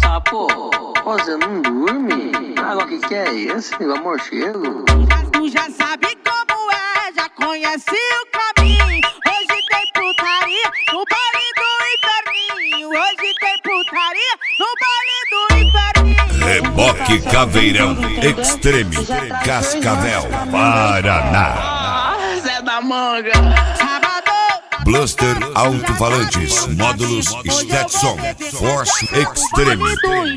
Sapo, você não dorme? Agora que é esse? Negócio morcego? Tu já sabe como é, já conhece o caminho. Hoje tem putaria no baile do inferninho. Hoje tem putaria no baile do inferninho. Reboque Caveirão Extreme, Cascavel, Paraná. Zé da Manga. Bluster Alto-Falantes, módulos Stetson, Force Extreme.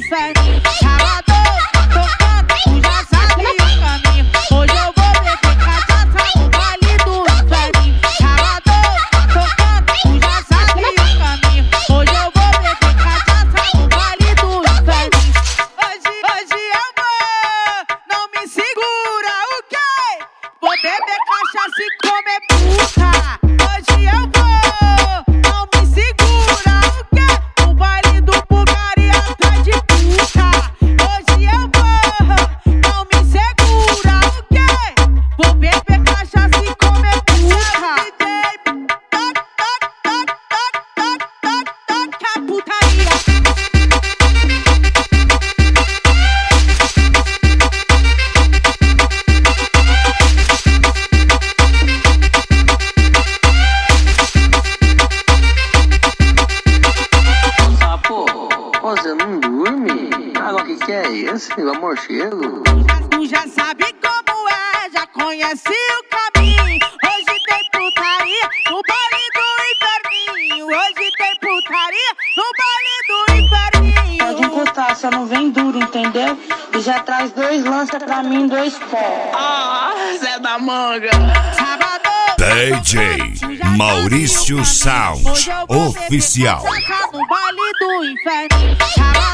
Beber cachaça e comer puta. Hoje eu vou, não me segura. O quê? No baile do Bulgária atrás de puta. Hoje eu vou, não me segura. O quê? Vou beber cachaça e comer puta. Toc, toc, toc, toc, toc, toc, toc, a putaria. Você não dorme? Agora que é esse? Negócio morcego? Tu já sabe como é, já conhece o caminho. Hoje tem putaria no baile do inferninho. Hoje tem putaria no baile do inferninho. Pode encostar, só não vem duro, entendeu? E já traz 2 lanças pra mim, 2 pó. Zé da Manga. Sábado, DJ Maurício Sound Oficial. no baile do inferno.